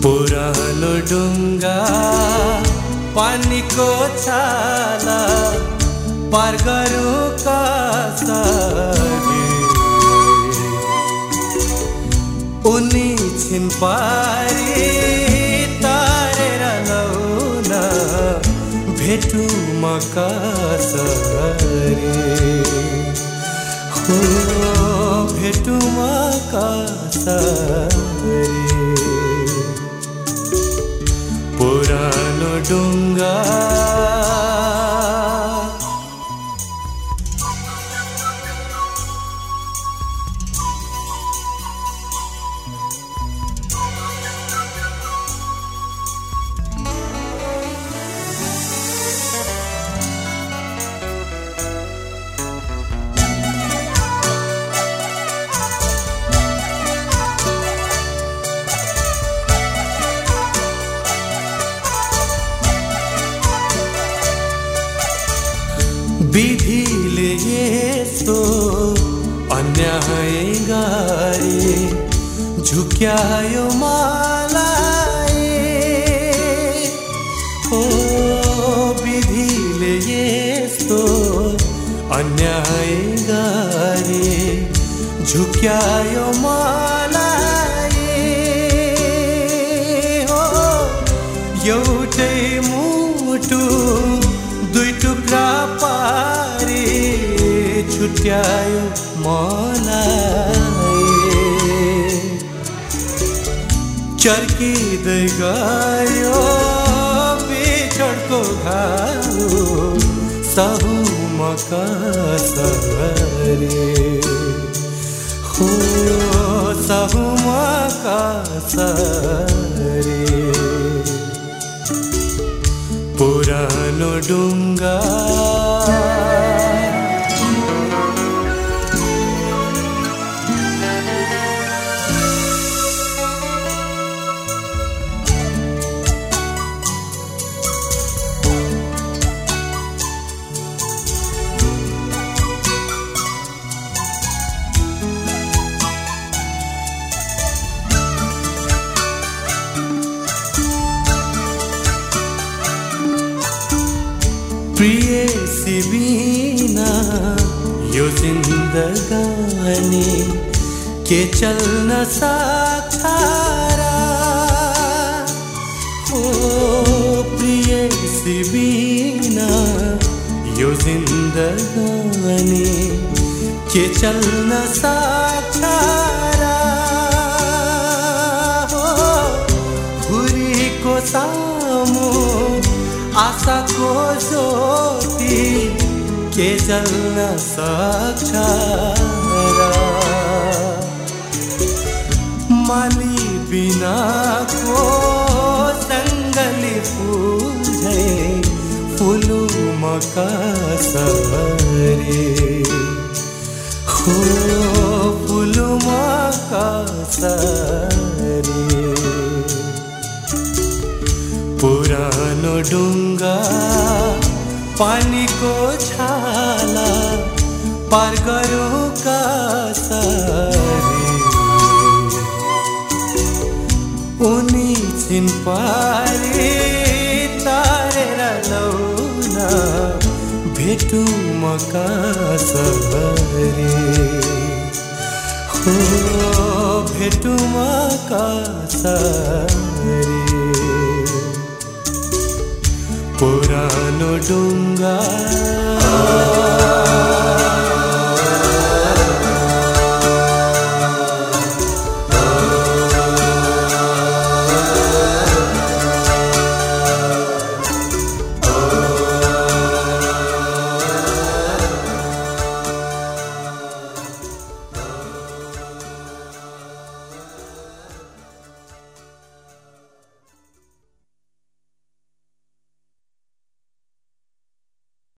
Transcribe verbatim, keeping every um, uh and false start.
पुरानो डुङ्गा पानीको छाला पार गरौँ कसरी उनी छिन पारी तारेर लौन भेटौँ म कसरी हो भेटौँ म कसरी पुरानो डुङ्गा विधिले यस्तो अन्याय गरे झुक्यायो मलाई ओ विधिले यस्तो अन्याय गरे झुक्यायो मलाई हो एउटै मुटु दुई टुक्रा पारी छुट्यायो मलाई चर्किँदै गयो बिछोडको घाउ सहु म कसरी हो सहु म कसरी पुरानो डुङ्गा प्रियसी बिना यो जिन्दगानी के चल्न सक्छ र ओ प्रियसी बिना यो जिन्दगानी के चल्न सक्छ र ओ घुरीको सामु आशाको ज्योति के जल्न सक्छ र माली बिनाको जङ्गली फुल झै फुलु म कसरी हो फुलु म कसरी पुरानो डुङ्गा पानीको छाला पार गरौँ कसरी उनी छिन पारी तारेर लौन भेटौँ म कसरी हो भेटौँ म कसरी पुरानो डुङ्गा